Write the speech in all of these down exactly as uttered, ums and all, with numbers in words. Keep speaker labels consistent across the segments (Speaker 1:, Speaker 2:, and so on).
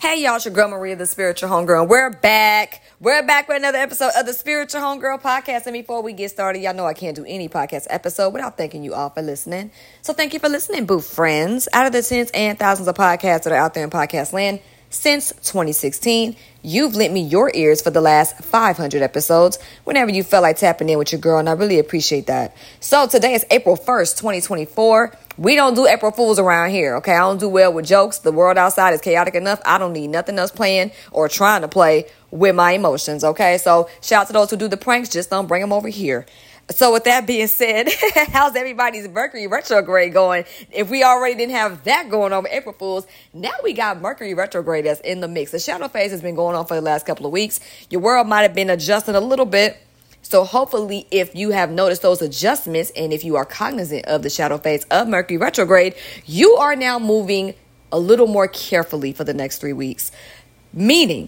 Speaker 1: Hey y'all, it's your girl Maria, the Spiritual Homegirl. We're back. We're back with another episode of the Spiritual Homegirl podcast. And before we get started, y'all know I can't do any podcast episode without thanking you all for listening. So thank you for listening, boo friends. Out of the tens and thousands of podcasts that are out there in podcast land since twenty sixteen, you've lent me your ears for the last five hundred episodes whenever you felt like tapping in with your girl, and I really appreciate that. So today is April first, twenty twenty-four. We don't do April Fools around here, okay? I don't do well with jokes. The world outside is chaotic enough. I don't need nothing else playing or trying to play with my emotions, okay? So shout out to those who do the pranks. Just don't bring them over here. So with that being said, how's everybody's Mercury retrograde going? If we already didn't have that going on with April Fools, now we got Mercury retrograde that's in the mix. The shadow phase has been going on for the last couple of weeks. Your world might have been adjusting a little bit. So hopefully if you have noticed those adjustments and if you are cognizant of the shadow phase of Mercury retrograde, you are now moving a little more carefully for the next three weeks. Meaning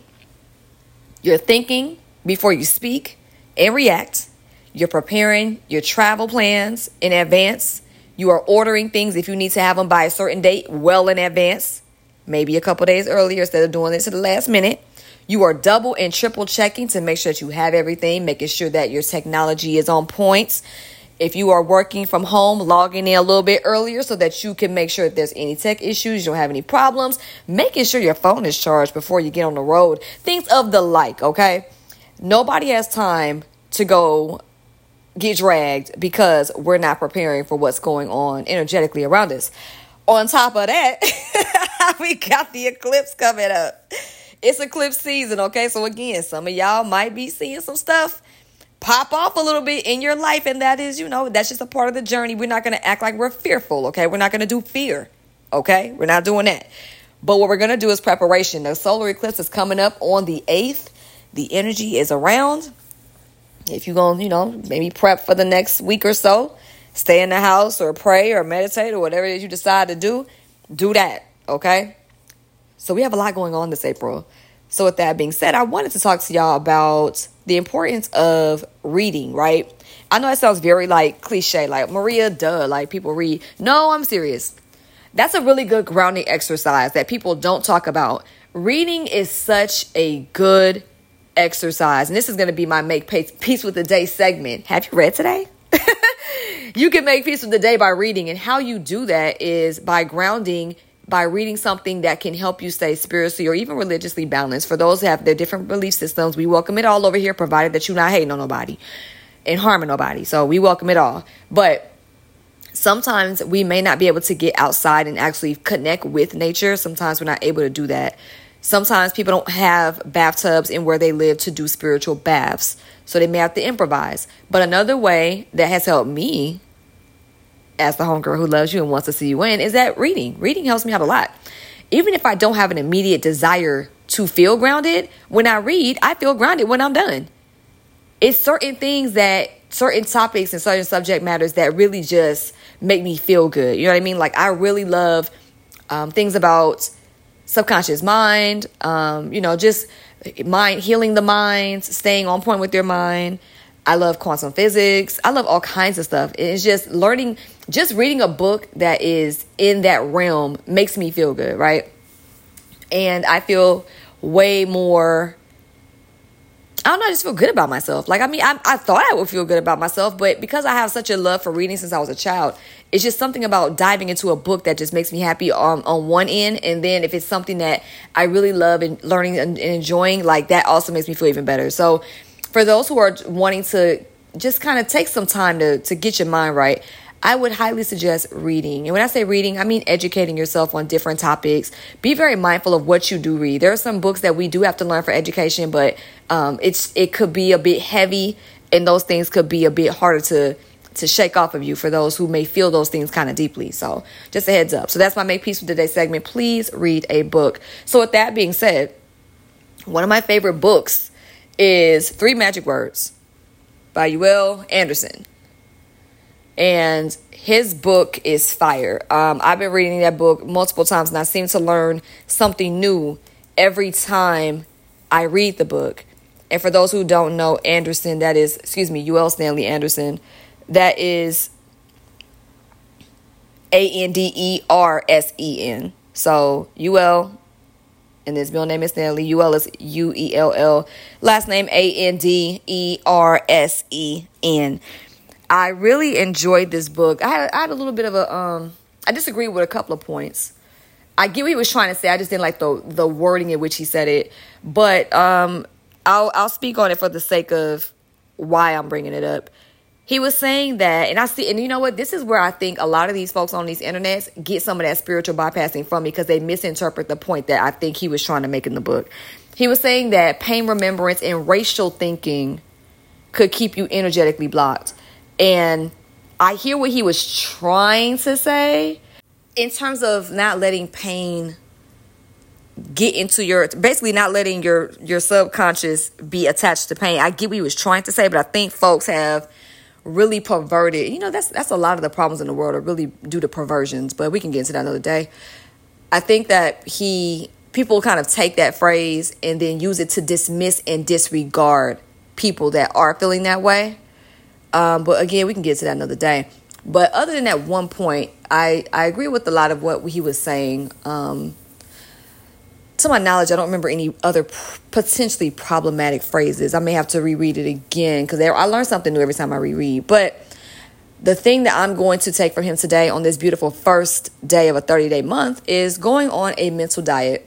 Speaker 1: you're thinking before you speak and react. You're preparing your travel plans in advance. You are ordering things if you need to have them by a certain date well in advance, maybe a couple days earlier instead of doing it to the last minute. You are double and triple checking to make sure that you have everything, making sure that your technology is on point. If you are working from home, logging in a little bit earlier so that you can make sure if there's any tech issues, you don't have any problems, making sure your phone is charged before you get on the road, things of the like, okay? Nobody has time to go get dragged because we're not preparing for what's going on energetically around us. On top of that, we got the eclipse coming up. It's eclipse season, okay? So again, some of y'all might be seeing some stuff pop off a little bit in your life, and that is, you know, that's just a part of the journey. We're not going to act like we're fearful, okay? We're not going to do fear, okay? We're not doing that. But what we're going to do is preparation. The solar eclipse is coming up on the eighth. The energy is around. If you're going to, you know, maybe prep for the next week or so, stay in the house or pray or meditate or whatever it is you decide to do, do that, okay? So we have a lot going on this April. So with that being said, I wanted to talk to y'all about the importance of reading, right? I know it sounds very like cliche, like Maria, duh, like people read. No, I'm serious. That's a really good grounding exercise that people don't talk about. Reading is such a good exercise. And this is going to be my make peace with the day segment. Have you read today? You can make peace with the day by reading. And how you do that is by grounding, by reading something that can help you stay spiritually or even religiously balanced. For those who have their different belief systems, we welcome it all over here, provided that you're not hating on nobody and harming nobody. So we welcome it all. But sometimes we may not be able to get outside and actually connect with nature. Sometimes we're not able to do that. Sometimes people don't have bathtubs in where they live to do spiritual baths, so they may have to improvise. But another way that has helped me as the homegirl who loves you and wants to see you win is that reading. Reading helps me out a lot. Even if I don't have an immediate desire to feel grounded, when I read, I feel grounded when I'm done. It's certain things that, certain topics and certain subject matters that really just make me feel good. You know what I mean? Like I really love um, things about subconscious mind, um, you know, just mind, healing the mind, staying on point with your mind. I love quantum physics. I love all kinds of stuff. It's just learning, just reading a book that is in that realm makes me feel good, right? And I feel way more, I don't know, I just feel good about myself. Like, I mean, I, I thought I would feel good about myself, but because I have such a love for reading since I was a child, it's just something about diving into a book that just makes me happy on, on one end. And then if it's something that I really love and learning and, and enjoying, like that also makes me feel even better. So for those who are wanting to just kind of take some time to, to get your mind right, I would highly suggest reading. And when I say reading, I mean educating yourself on different topics. Be very mindful of what you do read. There are some books that we do have to learn for education, but um, it's it could be a bit heavy, and those things could be a bit harder to to shake off of you for those who may feel those things kind of deeply. So just a heads up. So that's my Make Peace with Today segment. Please read a book. So with that being said, one of my favorite books is Three Magic Words by Uel Anderson. And his book is fire. Um, I've been reading that book multiple times, and I seem to learn something new every time I read the book. And for those who don't know Anderson, that is, excuse me, Uel Stanley Anderson, that is A N D E R S E N. So Uel And his middle name is Stanley. U L is U E L L. Last name A N D E R S E N. I really enjoyed this book. I had, I had a little bit of a, um, I disagree with a couple of points. I get what he was trying to say. I just didn't like the the wording in which he said it. But um, I'll I'll speak on it for the sake of why I'm bringing it up. He was saying that, and I see, and you know what? This is where I think a lot of these folks on these internets get some of that spiritual bypassing from me because they misinterpret the point that I think he was trying to make in the book. He was saying that pain remembrance and racial thinking could keep you energetically blocked. And I hear what he was trying to say in terms of not letting pain get into your, basically not letting your, your subconscious be attached to pain. I get what he was trying to say, but I think folks have really perverted, you know, that's that's a lot of the problems in the world are really due to perversions, but we can get into that another day. I think that he, people kind of take that phrase and then use it to dismiss and disregard people that are feeling that way. Um, but again, we can get to that another day. But other than that one point, I, I agree with a lot of what he was saying. Um, to my knowledge, I don't remember any other p- potentially problematic phrases. I may have to reread it again because I learn something new every time I reread. But the thing that I'm going to take from him today on this beautiful first day of a thirty-day month is going on a mental diet.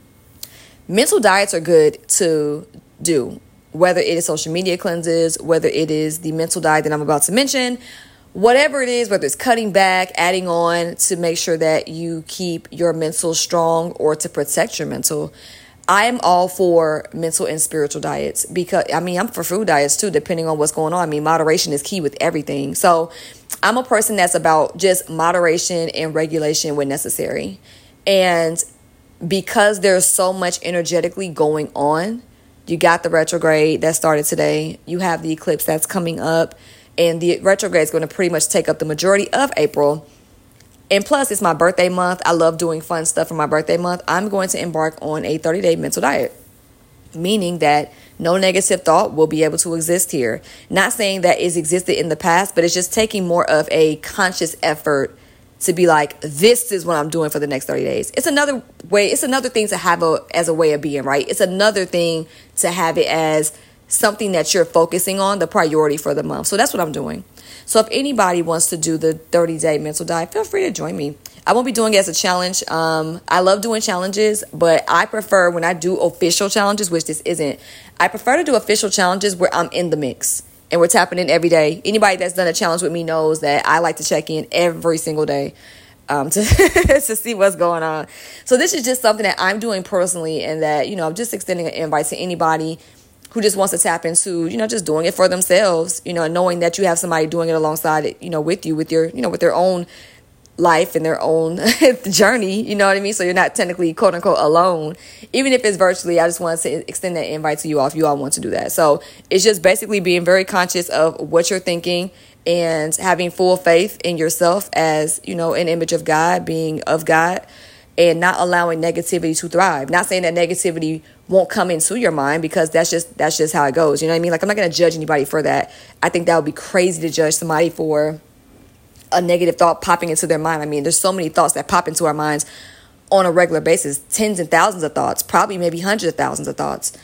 Speaker 1: Mental diets are good to do, whether it is social media cleanses, whether it is the mental diet that I'm about to mention, whatever it is, whether it's cutting back, adding on to make sure that you keep your mental strong or to protect your mental. I am all for mental and spiritual diets because, I mean, I'm for food diets too, depending on what's going on. I mean, moderation is key with everything. So I'm a person that's about just moderation and regulation when necessary. And because there's so much energetically going on, you got the retrograde that started today. You have the eclipse that's coming up. And the retrograde is going to pretty much take up the majority of April. And plus, it's my birthday month. I love doing fun stuff for my birthday month. I'm going to embark on a thirty-day mental diet, meaning that no negative thought will be able to exist here. Not saying that it's existed in the past, but it's just taking more of a conscious effort to be like, this is what I'm doing for the next thirty days. It's another way. It's another thing to have a as a way of being, right? It's another thing to have it as something that you're focusing on, the priority for the month. So that's what I'm doing. So if anybody wants to do the thirty-day mental diet, feel free to join me. I won't be doing it as a challenge. Um, I love doing challenges, but I prefer when I do official challenges, which this isn't, I prefer to do official challenges where I'm in the mix and we're tapping in every day. Anybody that's done a challenge with me knows that I like to check in every single day um, to, to see what's going on. So this is just something that I'm doing personally and that, you know, I'm just extending an invite to anybody who just wants to tap into, you know, just doing it for themselves, you know, knowing that you have somebody doing it alongside it, you know, with you, with your, you know, with their own life and their own journey, you know what I mean? So you're not technically, quote unquote, alone. Even if it's virtually, I just want to extend that invite to you all if you all want to do that. So it's just basically being very conscious of what you're thinking and having full faith in yourself as, you know, an image of God, being of God, and not allowing negativity to thrive. Not saying that negativity won't come into your mind because that's just that's just how it goes. You know what I mean? Like, I'm not going to judge anybody for that. I think that would be crazy to judge somebody for a negative thought popping into their mind. I mean, there's so many thoughts that pop into our minds on a regular basis, tens and thousands of thoughts, probably maybe hundreds of thousands of thoughts.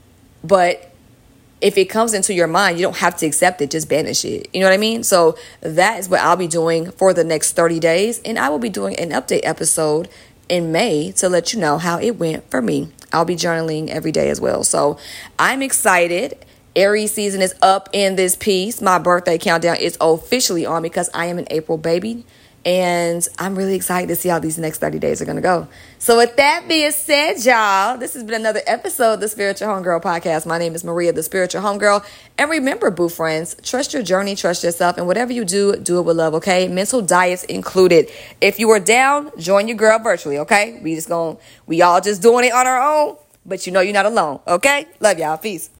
Speaker 1: But if it comes into your mind, you don't have to accept it, just banish it. You know what I mean? So that is what I'll be doing for the next thirty days. And I will be doing an update episode in May to let you know how it went for me. I'll be journaling every day as well. So I'm excited. Aries season is up in this piece. My birthday countdown is officially on because I am an April baby. And I'm really excited to see how these next thirty days are going to go. So with that being said, y'all, this has been another episode of the Spiritual Homegirl Podcast. My name is Maria, the Spiritual Homegirl. And remember, boo friends, trust your journey, trust yourself. And whatever you do, do it with love, okay? Mental diets included. If you are down, join your girl virtually, okay? We just going, we all just doing it on our own. But you know you're not alone, okay? Love y'all. Peace.